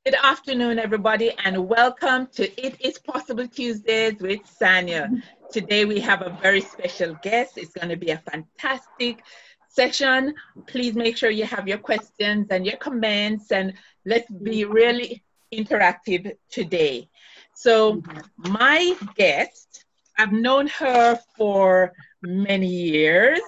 Good afternoon, everybody, and welcome to It Is Possible Tuesdays with Sanya. Today we have a very special guest. It's going to be a fantastic session. Please make sure you have your questions and your comments, and let's be really interactive today. So my guest, I've known her for many years.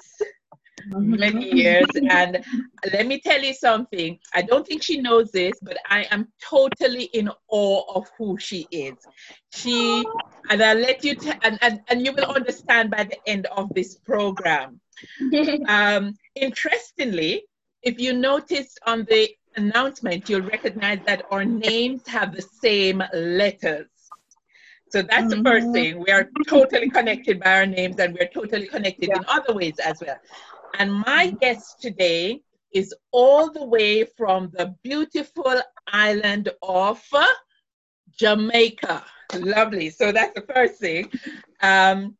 And let me tell you something. I don't think she knows this, but I am totally in awe of who she is. And I'll let you, and you will understand by the end of this program. Interestingly, if you noticed on the announcement, you'll recognize that our names have the same letters. So that's the first thing. We are totally connected by our names, and we're totally connected in other ways as well. And my guest today is all the way from the beautiful island of Jamaica. Lovely. So that's the first thing. And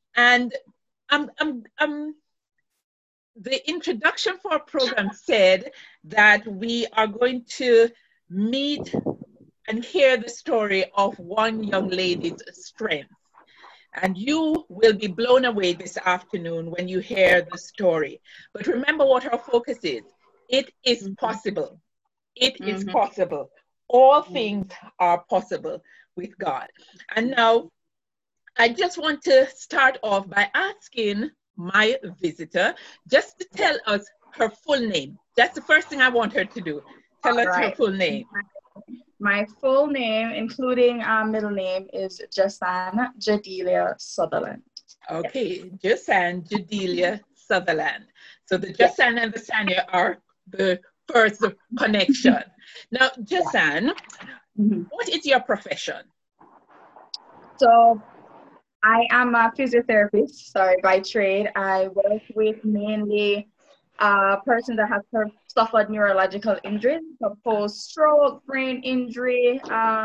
the introduction for our program said that we are going to meet and hear the story of one young lady's strength. And you will be blown away this afternoon when you hear the story. But remember what our focus is. It is possible. It is possible. All things are possible with God. And now, I just want to start off by asking my visitor just to tell us her full name. That's the first thing I want her to do. Tell us her full name. My full name, including middle name, is Jasan Jadelia Sutherland. Okay, Jasan Jadelia Sutherland. So the Jasan and the Sanya are the first connection. Now, Jasan, what is your profession? So I am a physiotherapist, by trade. I work with mainly person that has suffered neurological injuries, so post-stroke, brain injury,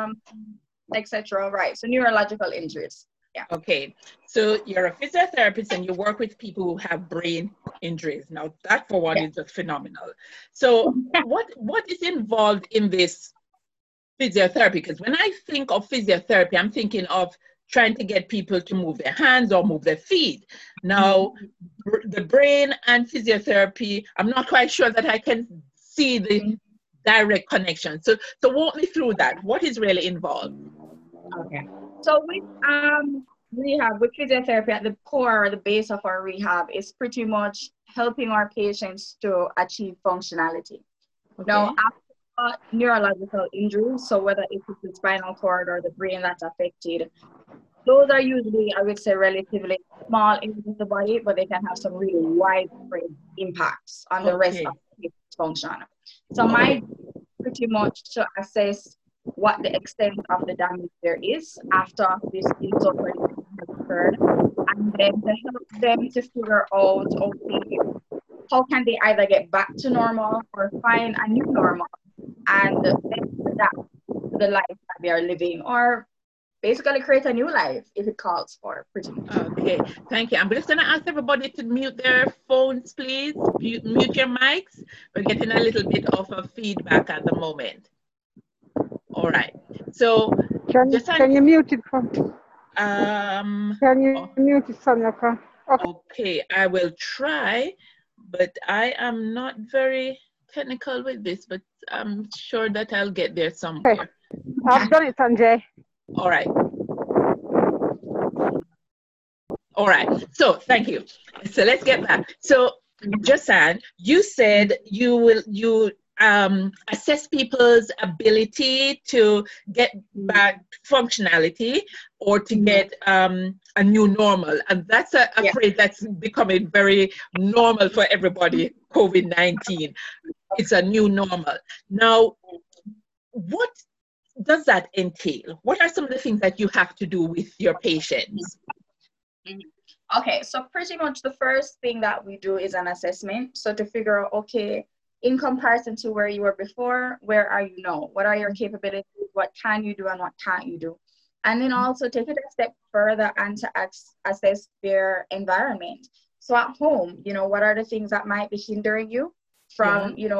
etc. Right, so neurological injuries. Yeah. Okay, so you're a physiotherapist and you work with people who have brain injuries. Now that for one is just phenomenal. So what is involved in this physiotherapy? Because when I think of physiotherapy, I'm thinking of trying to get people to move their hands or move their feet. Now, the brain and physiotherapy, I'm not quite sure that I can see the direct connection. So walk me through that. What is really involved? Okay. So with rehab, with physiotherapy at the core, the base of our rehab is pretty much helping our patients to achieve functionality. Okay. Now, after neurological injuries, so whether it's the spinal cord or the brain that's affected, those are usually, I would say, relatively small in the body, but they can have some really widespread impacts on the rest of the function. So my pretty much to assess what the extent of the damage there is after this injury has occurred, and then to help them to figure out, okay, how can they either get back to normal or find a new normal and then adapt to the life that they are living, or basically create a new life if it calls for, pretty much. Okay, thank you. I'm just going to ask everybody to mute their phones, please. Mute your mics. We're getting a little bit of a feedback at the moment. All right. So, can you mute it from? Can you mute it, Sonia? Okay, I will try, but I am not very technical with this, but I'm sure that I'll get there somewhere. Okay. I've done it, Sanjay. All right. All right. So thank you. So let's get back. So Jasan, you said you assess people's ability to get back functionality or to get a new normal. And that's a phrase that's becoming very normal for everybody, COVID-19. It's a new normal. Now, what does that entail? What are some of the things that you have to do with your patients? Okay, so pretty much the first thing that we do is an assessment. So to figure out, okay, in comparison to where you were before, where are you now? What are your capabilities? What can you do and what can't you do? And then also take it a step further and to assess their environment. So at home, what are the things that might be hindering you from,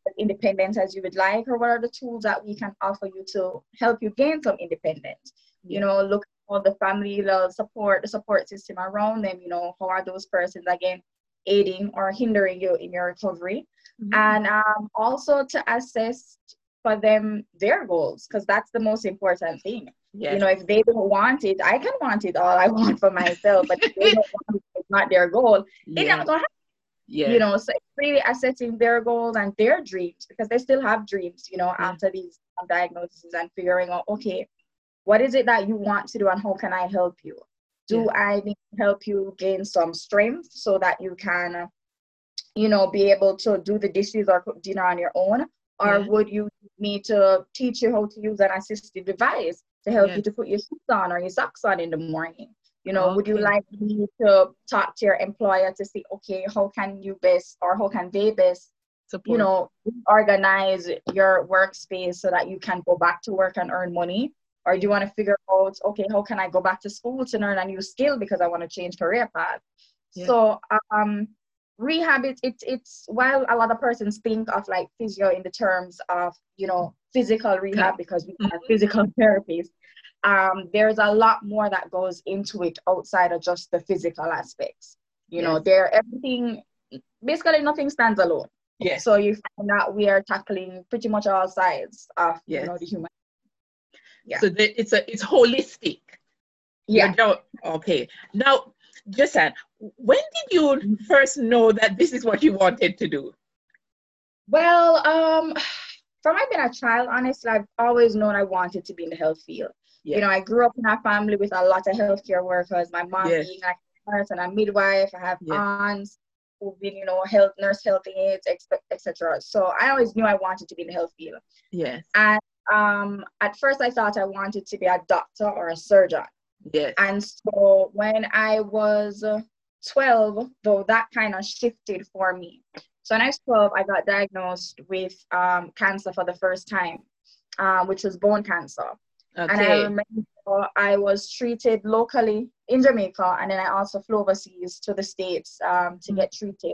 independent as you would like, or what are the tools that we can offer you to help you gain some independence? You know, look at the family, the support system around them, you know, how are those persons, again, aiding or hindering you in your recovery? And also to assess for them their goals, because that's the most important thing. You know, if they don't want it, I can want it all I want for myself, but if they don't want it, it's not their goal, they're not gonna have it. You know, so it's really assessing their goals and their dreams, because they still have dreams, you know, after these diagnoses, and figuring out, okay, what is it that you want to do and how can I help you? Do I need to help you gain some strength so that you can, you know, be able to do the dishes or cook dinner on your own? Or would you need me to teach you how to use an assistive device to help you to put your shoes on or your socks on in the morning? You know, would you like me to talk to your employer to see, okay, how can you best, or how can they best, you know, organize your workspace so that you can go back to work and earn money? Or do you want to figure out, okay, how can I go back to school to learn a new skill because I want to change career path? So rehab, it's while a lot of persons think of like physio in the terms of, you know, physical rehab, because we are physical therapists, there's a lot more that goes into it outside of just the physical aspects. You know, everything, basically nothing stands alone. So you find that we are tackling pretty much all sides of, you know, the human. So it's holistic. Okay. Now, Josanne, when did you first know that this is what you wanted to do? Well, from I've been a child, honestly, I've always known I wanted to be in the health field. You know, I grew up in a family with a lot of healthcare workers. My mom being like a nurse and a midwife. I have aunts who've been, you know, nurse health aides, etc. So I always knew I wanted to be in the health field. And at first I thought I wanted to be a doctor or a surgeon. And so when I was 12, though, that kind of shifted for me. So when I was 12, I got diagnosed with cancer for the first time, which was bone cancer. And I remember I was treated locally in Jamaica, and then I also flew overseas to the States to get treated.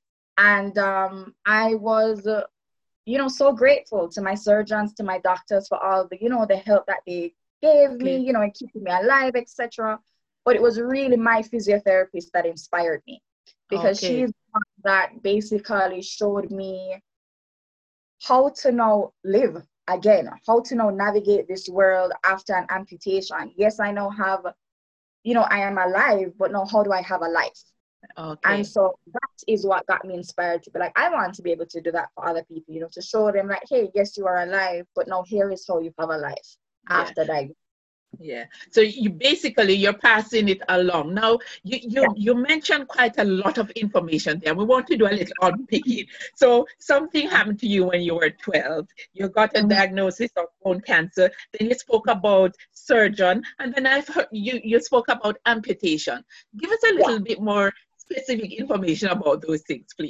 And I was, you know, so grateful to my surgeons, to my doctors for all the, you know, the help that they gave me, you know, and keeping me alive, etc. But it was really my physiotherapist that inspired me, because she's the one that basically showed me how to now live again, how to now navigate this world after an amputation. Yes, I now have, you know, I am alive, but now how do I have a life? And so that is what got me inspired to be like, I want to be able to do that for other people, you know, to show them like, hey, yes, you are alive, but now here is how you have a life after that. So you're passing it along. Now you mentioned quite a lot of information there. We want to do a little unpicking. So something happened to you when you were 12. You got a diagnosis of bone cancer. Then you spoke about surgeon, and then I've heard you spoke about amputation. Give us a little bit more specific information about those things, please.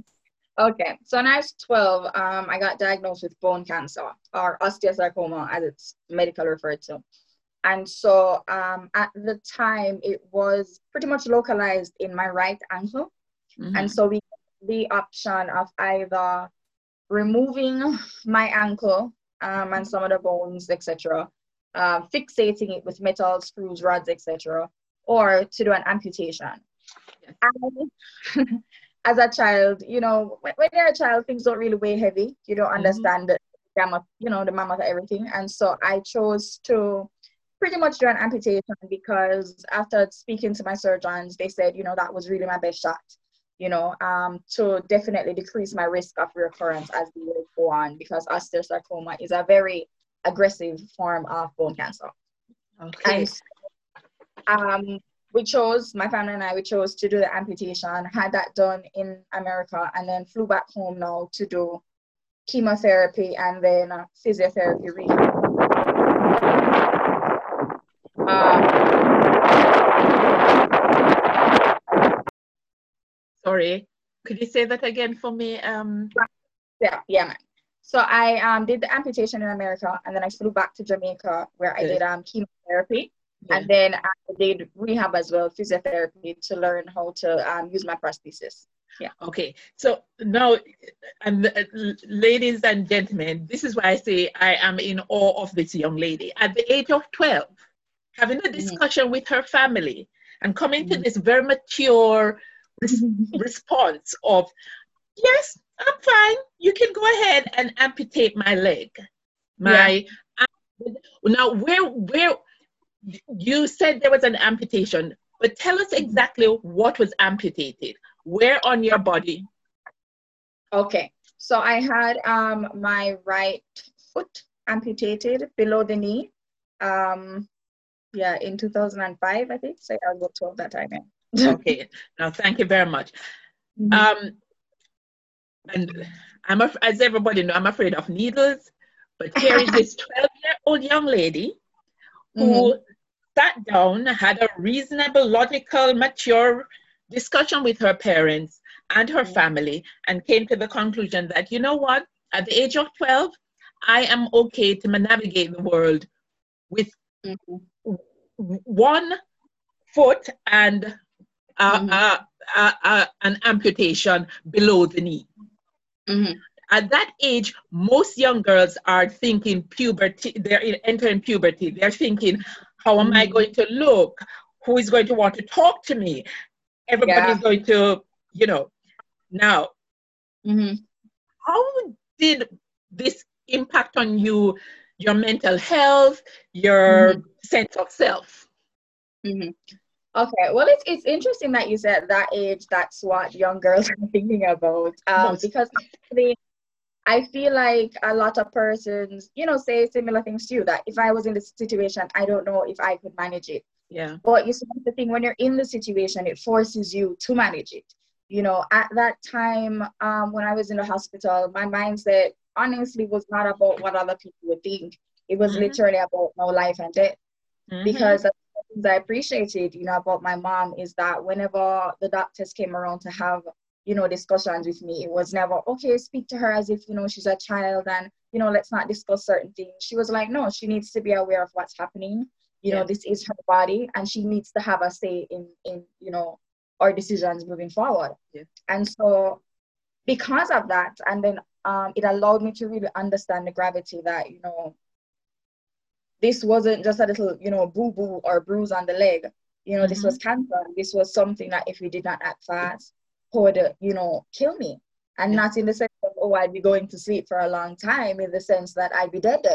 Okay. So when I was 12, I got diagnosed with bone cancer, or osteosarcoma as it's medically referred to. And so at the time, it was pretty much localized in my right ankle. And so we had the option of either removing my ankle and some of the bones, etc., fixating it with metal screws, rods, etc., or to do an amputation. And as a child, you know, when you're a child, things don't really weigh heavy. You don't understand the gamut, you know, the mammoth, everything. And so I chose to pretty much do an amputation, because after speaking to my surgeons, they said, you know, that was really my best shot, you know, to definitely decrease my risk of recurrence as the years go on, because osteosarcoma is a very aggressive form of bone cancer. And my family and I chose to do the amputation, had that done in America, and then flew back home now to do chemotherapy and then physiotherapy rehab. Sorry, could you say that again for me? Yeah, man. So I did the amputation in America, and then I flew back to Jamaica, where I did chemotherapy. And then I did rehab as well, physiotherapy, to learn how to use my prosthesis. Yeah. Okay. So now, and ladies and gentlemen, this is why I say I am in awe of this young lady. At the age of 12, having a discussion with her family and coming to this very mature response of, yes, I'm fine. You can go ahead and amputate my leg. Now, where you said there was an amputation, but tell us exactly what was amputated. Where on your body? Okay, so I had my right foot amputated below the knee. In 2005, I think. So I was 12 that time. Yeah. Okay. Now, thank you very much. And as everybody knows, I'm afraid of needles. But here is this 12-year-old young lady who sat down, had a reasonable, logical, mature discussion with her parents and her family, and came to the conclusion that, you know what, at the age of 12, I am okay to navigate the world with one foot and an amputation below the knee. At that age, most young girls are thinking puberty, they're entering puberty. They're thinking, how am I going to look? Who is going to want to talk to me? Everybody's going to, now, how did this impact on you, your mental health, your sense of self? Okay, well, it's interesting that you said that age, that's what young girls are thinking about. Because I feel like a lot of persons, say similar things to you, that if I was in this situation, I don't know if I could manage it. Yeah. But you see, the thing, when you're in the situation, it forces you to manage it. At that time, when I was in the hospital, my mindset honestly was not about what other people would think. It was literally about no life and death. Because the things I appreciated, about my mom is that whenever the doctors came around to have, discussions with me, it was never, okay, speak to her as if, she's a child and, let's not discuss certain things. She was like, no, she needs to be aware of what's happening. This is her body and she needs to have a say in our decisions moving forward. Yeah. And so because of that, and then it allowed me to really understand the gravity that, this wasn't just a little, boo-boo or bruise on the leg. This was cancer. This was something that if we did not act fast, could, kill me. And not in the sense of, oh, I'd be going to sleep for a long time, in the sense that I'd be dead.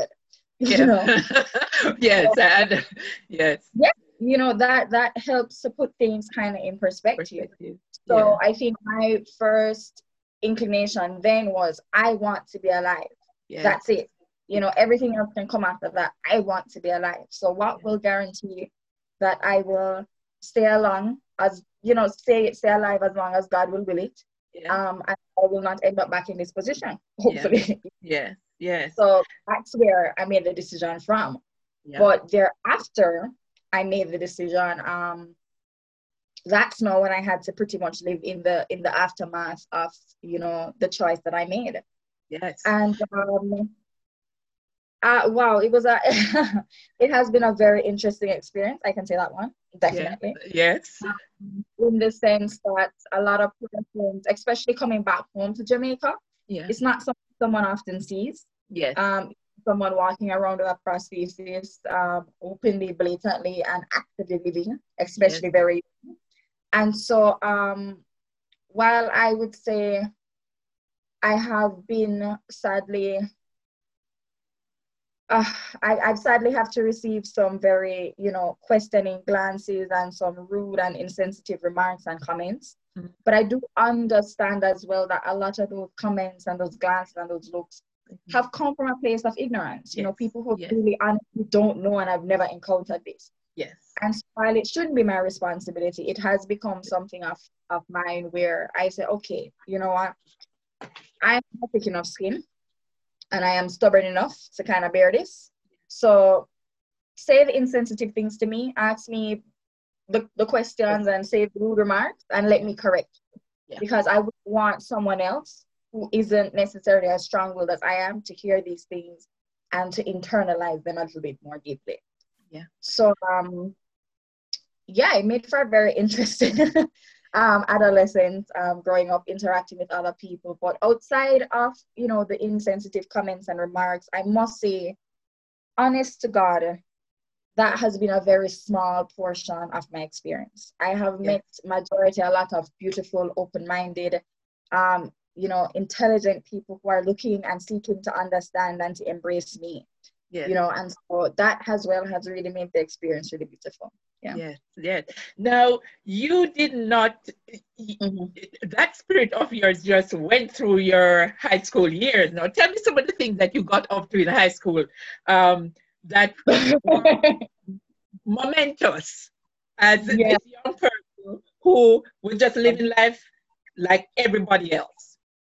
Yes, and yes. Yeah, that helps to put things kind of in perspective. So I think my first inclination then was, I want to be alive. Yes. That's it. Everything else can come after that. I want to be alive. So what will guarantee that I will stay along as, stay alive as long as God will it. Yeah. And I will not end up back in this position, hopefully. Yes. Yes. So that's where I made the decision from. Yeah. But thereafter, I made the decision. That's not when I had to pretty much live in the aftermath of, the choice that I made. Yes. And wow, it was it has been a very interesting experience. I can say that one, definitely. Yes. In the sense that a lot of persons, especially coming back home to Jamaica, it's not something someone often sees. Yes. Someone walking around with a prosthesis, openly, blatantly, and actively living, especially very young. And so, while I would say I have been sadly, I sadly have to receive some very, questioning glances and some rude and insensitive remarks and comments. Mm-hmm. But I do understand as well that a lot of those comments and those glances and those looks have come from a place of ignorance. Yes. People who really honestly don't know and have never encountered this. Yes. And so while it shouldn't be my responsibility, it has become something of mine where I say, okay, you know what? I am not thick enough skin. And I am stubborn enough to kind of bear this. So say the insensitive things to me, ask me the questions and say the rude remarks and let me correct. Yeah. Because I would want someone else who isn't necessarily as strong-willed as I am to hear these things and to internalize them a little bit more deeply. Yeah. So yeah, it made for a very interesting adolescence, growing up, interacting with other people. But outside of, you know, the insensitive comments and remarks, I must say, honest to God, that has been a very small portion of my experience. I have met majority, a lot of beautiful, open-minded, you know, intelligent people who are looking and seeking to understand and to embrace me. Yes. You know, and so that as well has really made the experience really beautiful. Yeah. Yes, yes. Now, you did not, that spirit of yours just went through your high school years. Now, tell me some of the things that you got up to in high school that were momentous as this young person who was just living life like everybody else.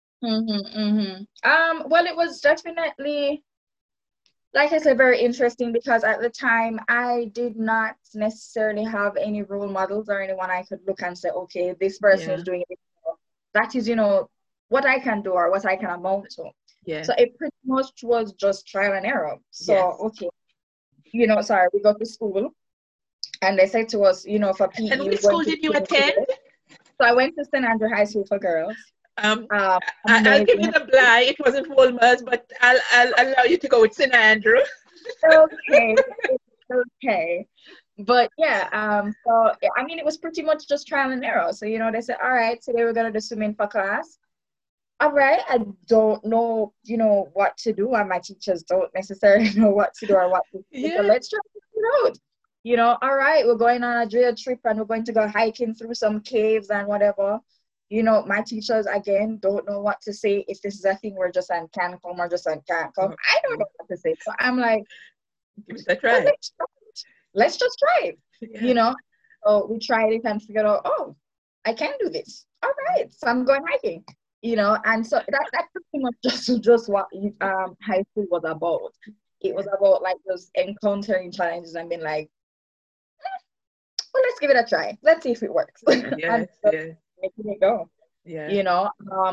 Well, it was definitely, like I said, very interesting because at the time I did not necessarily have any role models or anyone I could look and say, okay, this person is doing it. That is, you know, what I can do or what I can amount to. Yeah. So it pretty much was just trial and error. So, okay, you know, sorry, we got to school and they said to us, you know, for PE. And which school did you attend? So I went to St. Andrew High School for girls. I'll give you the blind. It wasn't Wolmer's, but I'll allow you to go with St. Andrew. Okay. Okay. But yeah, so I mean, it was pretty much just trial and error. So, you know, they said, all right, today we're going to do swimming for class. All right, I don't know, you know, what to do, and my teachers don't necessarily know what to do or what to do. So let's try it out. You know, all right, we're going on a drill trip and we're going to go hiking through some caves and whatever. You know, my teachers, again, don't know what to say. If this is a thing where just on can come or just on can't come, I don't know what to say. So I'm like, give it a try. Let's just try it. You know, so we tried it and figured out, oh, I can do this. All right, so I'm going hiking. You know, and so that's pretty much just what high school was about. It was about like just encountering challenges and being like, well, let's give it a try. Let's see if it works. And so making it go. Yeah. You know,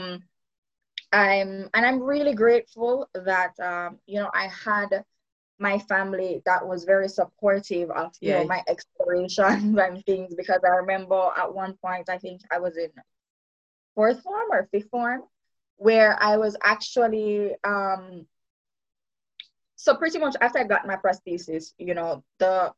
I'm really grateful that you know, I had my family that was very supportive of, you know, my explorations and things, because I remember at one point, I think I was in 4th form or 5th form, where I was actually so pretty much after I got my prosthesis, you know, the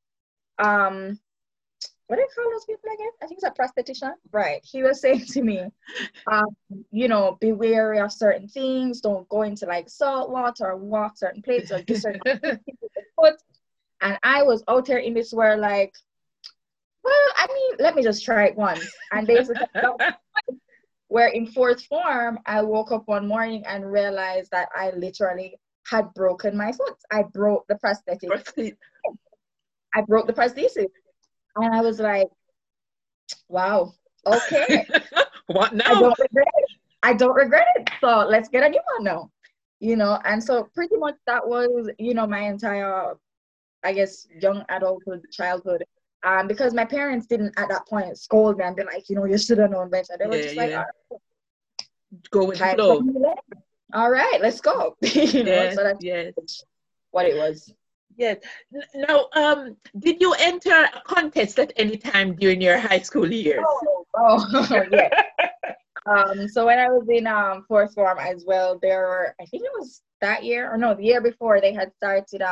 what do you call those people again? I think it's a prosthetician, right? He was saying to me, you know, be wary of certain things. Don't go into like salt water or walk certain places or do certain things with the foot. And I was out there in this world like, well, I mean, let me just try it once. And basically, where in 4th form, I woke up one morning and realized that I literally had broken my foot. I broke the prosthetic. I broke the prosthesis. And I was like, wow, okay. What now? I don't regret it. So let's get a new one now. You know, and so pretty much that was, you know, my entire, I guess, young adulthood, childhood. Because my parents didn't at that point scold me and be like, you know, you should have known better. They were just like, all right, go with the flow. All right, let's go. You know, so that's what it was. Yes. Now, did you enter a contest at any time during your high school years? Oh yes. So when I was in 4th form as well, there were, I think it was that year, or no, the year before, they had started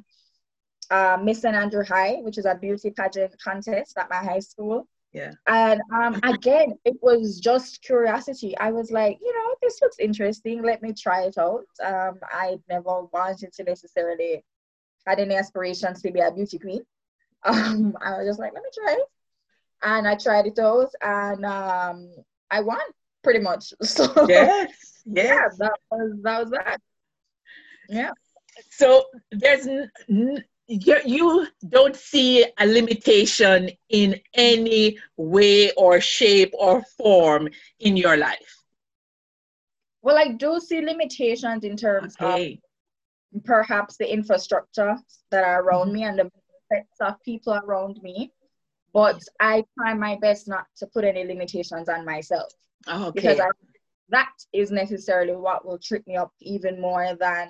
Miss St. Andrew High, which is a beauty pageant contest at my high school. Yeah. And again, it was just curiosity. I was like, you know, this looks interesting. Let me try it out. I never wanted to necessarily had any aspirations to be a beauty queen. I was just like, let me try it. And I tried it out and I won pretty much. So yeah, that was that. Yeah. So there's you don't see a limitation in any way or shape or form in your life? Well, I do see limitations in terms of perhaps the infrastructure that are around me and the effects of people around me. But I try my best not to put any limitations on myself. Because that is necessarily what will trip me up even more than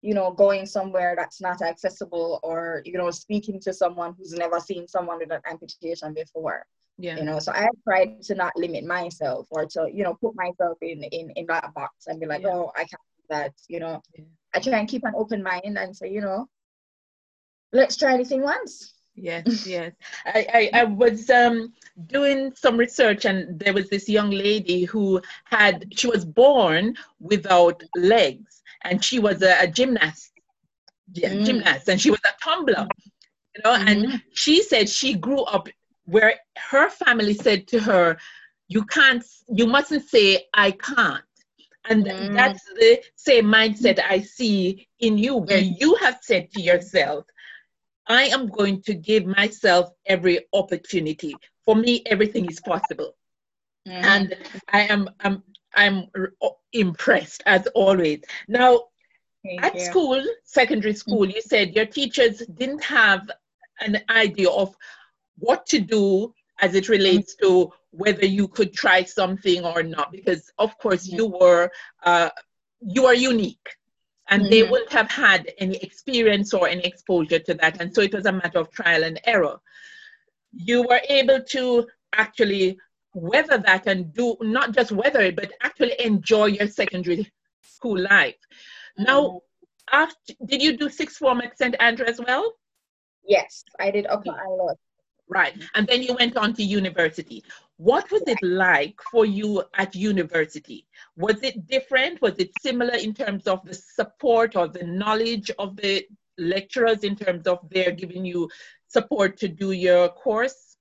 you know, going somewhere that's not accessible, or, you know, speaking to someone who's never seen someone with an amputation before. Yeah. You know, so I tried to not limit myself, or to, you know, put myself in that box and be like, oh, I can't do that. You know, I try and keep an open mind and say, you know, let's try anything once. Yes, yes. I was doing some research, and there was this young lady who she was born without legs, and she was a gymnast. Yeah, gymnast, and she was a tumbler, you know, and she said she grew up where her family said to her, you mustn't say I can't. And that's the same mindset I see in you, where you have said to yourself, I am going to give myself every opportunity. For me, everything is possible. And I'm impressed as always. Now, at school, secondary school, you said your teachers didn't have an idea of what to do as it relates to whether you could try something or not, because of course you are unique. And they wouldn't have had any experience or any exposure to that. And so it was a matter of trial and error. You were able to actually weather that and do, not just weather it, but actually enjoy your secondary school life. Now, did you do sixth form at St. Andrew as well? Yes, I did upper and lower. Right. And then you went on to university. What was it like for you at university? Was it different? Was it similar in terms of the support or the knowledge of the lecturers in terms of their giving you support to do your course?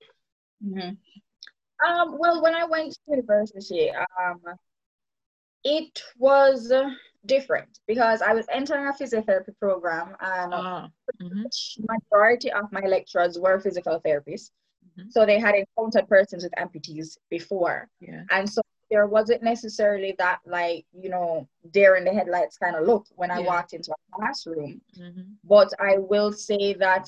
Well, when I went to university, it was different because I was entering a physiotherapy program, and majority of my lecturers were physical therapists. So they had encountered persons with amputees before. And so there wasn't necessarily that, like, you know, deer in the headlights kind of look when I walked into a classroom. But I will say that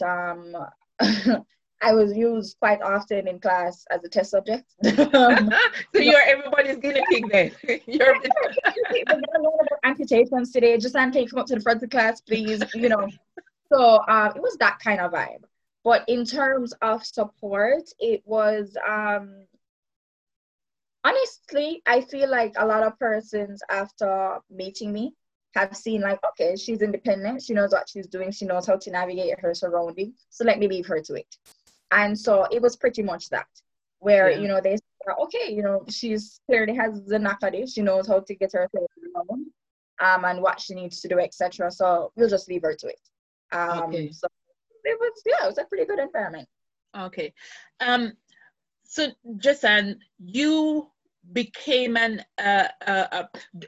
I was used quite often in class as a test subject. So you're everybody's guinea pig then. You're we're gonna learn about amputations today. Just Ante, come up to the front of the class, please. You know. So it was that kind of vibe. But in terms of support, it was honestly, I feel like a lot of persons after meeting me have seen, like, okay, she's independent, she knows what she's doing, she knows how to navigate her surroundings, so let me leave her to it. And so it was pretty much that, where, you know, they said, okay, you know, she's clearly has the knack at it, she knows how to get herself around, and what she needs to do, etc. So we'll just leave her to it. So it was a pretty good environment. Okay. So Jason, you became a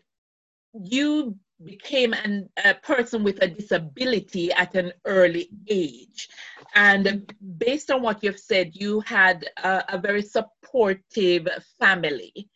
person with a disability at an early age. And based on what you've said, you had a very supportive family.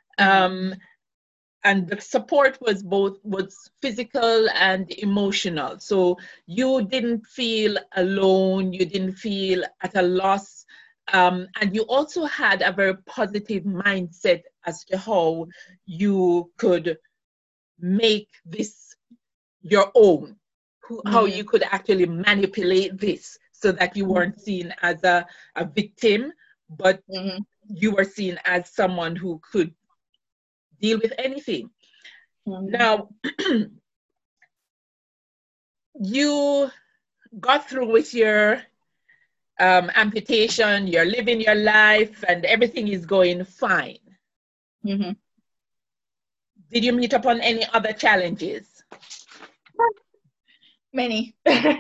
And the support was physical and emotional. So you didn't feel alone, you didn't feel at a loss. And you also had a very positive mindset as to how you could make this your own, how you could actually manipulate this so that you weren't seen as a victim, but you were seen as someone who could deal with anything. Now, you got through with your amputation, you're living your life, and everything is going fine. Did you meet upon any other challenges? Many.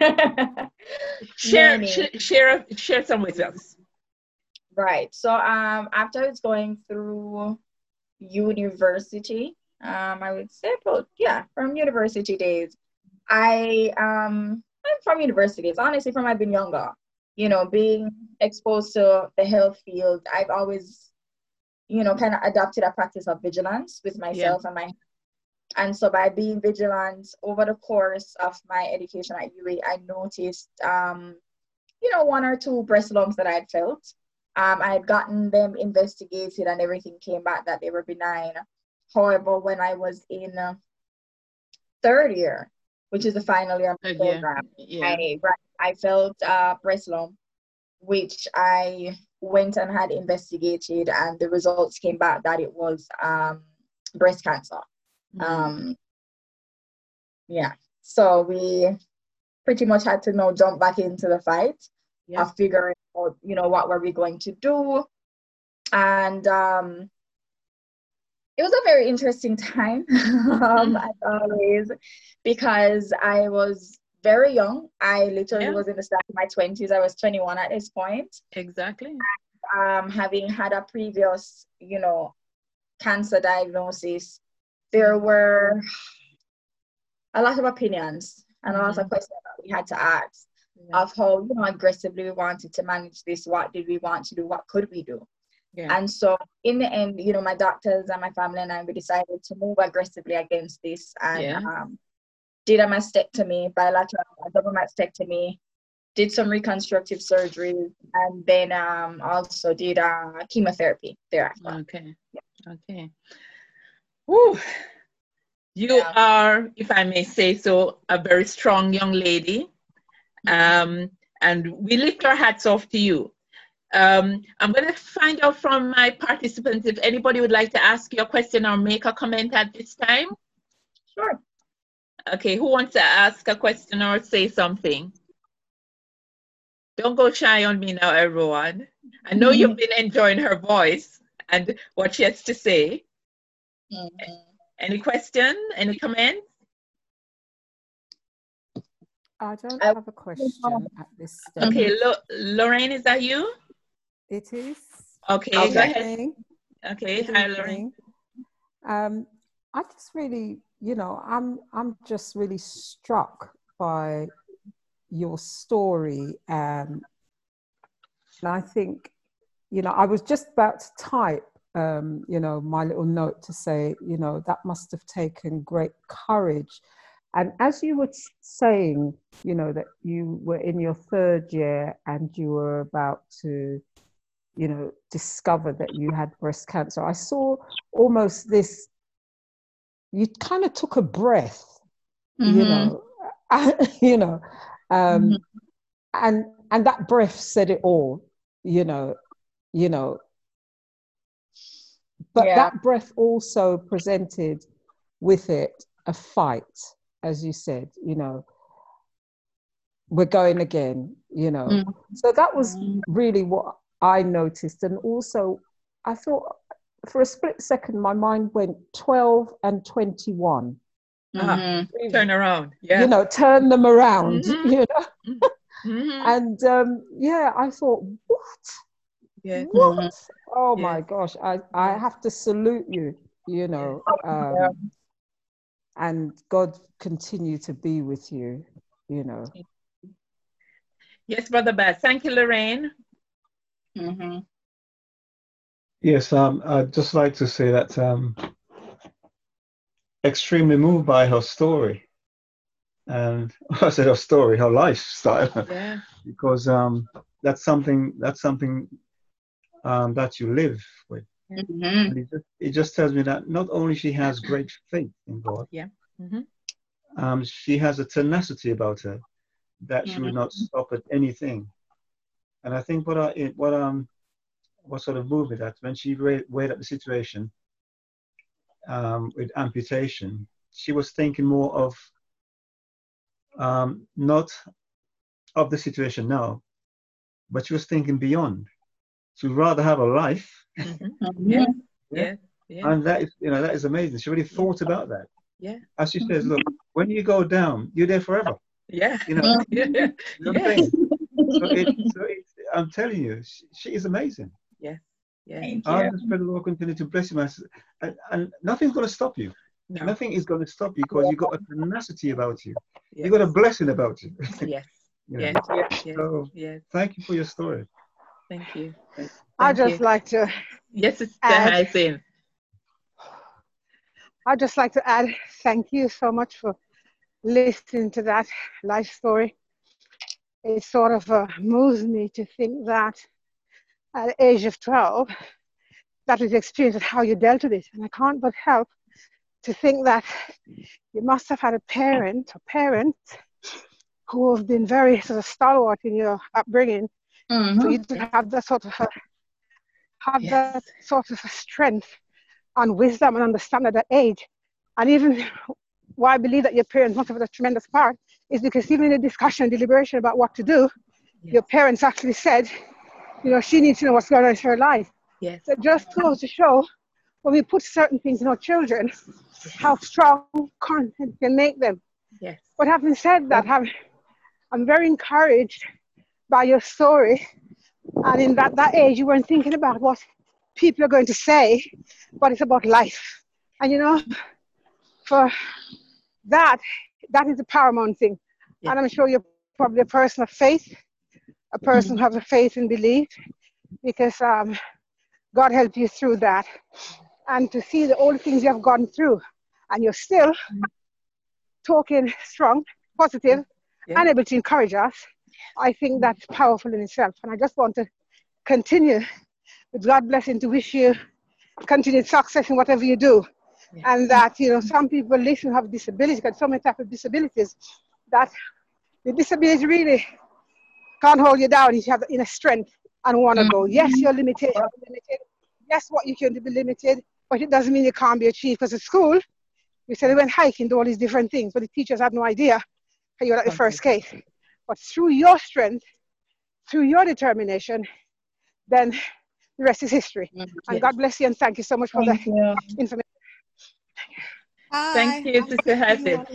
Share some with us. Right. So after I was going through university, I would say from university days. I'm from university days, honestly, from I've been younger. You know, being exposed to the health field, I've always, you know, kind of adopted a practice of vigilance with myself and so by being vigilant over the course of my education at UA, I noticed, you know, 1 or 2 breast lumps that I had felt. I had gotten them investigated and everything came back that they were benign. However, when I was in 3rd year, which is the final year of the program, I felt breast lump, which I went and had investigated, and the results came back that it was breast cancer. So we pretty much had to now jump back into the fight of figuring out, you know, what were we going to do. And it was a very interesting time, as always, because I was very young. I literally was in the start of my 20s. I was 21 at this point. Exactly. And, having had a previous, you know, cancer diagnosis, there were a lot of opinions and a lot of questions that we had to ask of how, you know, aggressively we wanted to manage this. What did we want to do? What could we do? And so in the end, you know, my doctors and my family and I, we decided to move aggressively against this and did a mastectomy, bilateral, a double mastectomy, did some reconstructive surgery, and then also did chemotherapy thereafter. Okay. Woo. You are, if I may say so, a very strong young lady. And we lift our hats off to you. I'm going to find out from my participants if anybody would like to ask you a question or make a comment at this time. Sure. Okay, who wants to ask a question or say something? Don't go shy on me now, everyone. I know you've been enjoying her voice and what she has to say. Any question? Any comments? I don't have a question at this stage. Okay, Lorraine, is that you? It is. Okay, go ahead. Okay, hi, Lorraine. I just really, you know, I'm just really struck by your story, and I think, you know, I was just about to type, you know, my little note to say, you know, that must have taken great courage. And as you were saying, you know, that you were in your 3rd year and you were about to, you know, discover that you had breast cancer, I saw almost this, you kind of took a breath, you know, you know, and that breath said it all, you know, but that breath also presented with it a fight, as you said, you know, we're going again, you know. So that was really what I noticed. And also I thought for a split second, my mind went 12 and 21. Turn around. You know, turn them around, you know. And I thought, what? What? Oh my gosh, I have to salute you, you know. And God continue to be with you, you know. Yes, Brother Baz. Thank you, Lorraine. Yes, I'd just like to say that extremely moved by her story. And I said her story, her lifestyle. Because that's something that you live with. And it just tells me that not only she has great faith in God, she has a tenacity about her that she would not stop at anything. And I think what sort of moved me, that when she weighed up the situation with amputation, she was thinking more of not of the situation now, but she was thinking beyond. She would rather have a life. And that is, you know, that is amazing. She really thought about that. As she says, look, when you go down, you're there forever. You know, you know what I'm saying? So I'm telling you, she is amazing. I just pray the Lord continue to bless you, and nothing's going to stop you. Nothing is going to stop you, because you've got a tenacity about you. You've got a blessing about you. So thank you for your story. Thank you. I'd just like to I'd just like to add, thank you so much for listening to that life story. It sort of moves me to think that at the age of 12, that is the experience of how you dealt with it. And I can't but help to think that you must have had a parent or parents who have been very sort of stalwart in your upbringing, for you to have that sort of a strength and wisdom and understand at that age. And even why I believe that your parents must have had a tremendous part is because even in the discussion, deliberation about what to do, your parents actually said, you know, she needs to know what's going on in her life. Yes. So it just goes to show when we put certain things in our children, how strong content can make them. Yes. But having said that, I'm very encouraged by your story. And in that age, you weren't thinking about what people are going to say, but it's about life. And you know, for that is the paramount thing. Yeah. And I'm sure you're probably a person of faith, a person who has a faith and belief, because God helped you through that. And to see all the things you have gone through, and you're still talking strong, positive, and able to encourage us, I think that's powerful in itself. And I just want to continue with God blessing to wish you continued success in whatever you do. Yeah. And that, you know, some people listen have disabilities, got so many types of disabilities, that the disability really can't hold you down if you have the inner strength and want to go. Yes, you're limited. Yes, what you can do be limited, but it doesn't mean you can't be achieved. Because at school, you said they went hiking, do all these different things, but the teachers had no idea how you were at the first case. But through your strength, through your determination, then the rest is history. And God bless you, and thank you so much for that information. Hi. Thank you, Sister Hasid.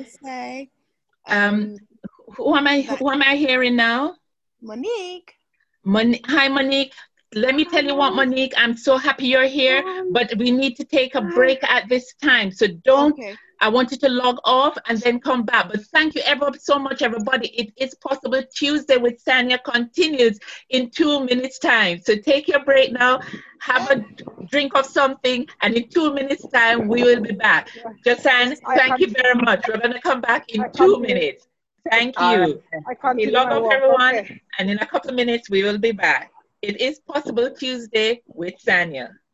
Who am I hearing now? Monique. Hi, Monique. Let me tell you what, Monique, I'm so happy you're here, but we need to take a break at this time. So don't, I want you to log off and then come back. But thank you so much, everybody. It is possible. Tuesday with Sanya continues in 2 minutes time. So take your break now, have a drink of something, and in 2 minutes time, we will be back. Josanne, thank you very much. We're going to come back in 2 minutes. Thank you. Okay, log off, everyone, and in a couple of minutes, we will be back. It is possible Tuesday with Sanya.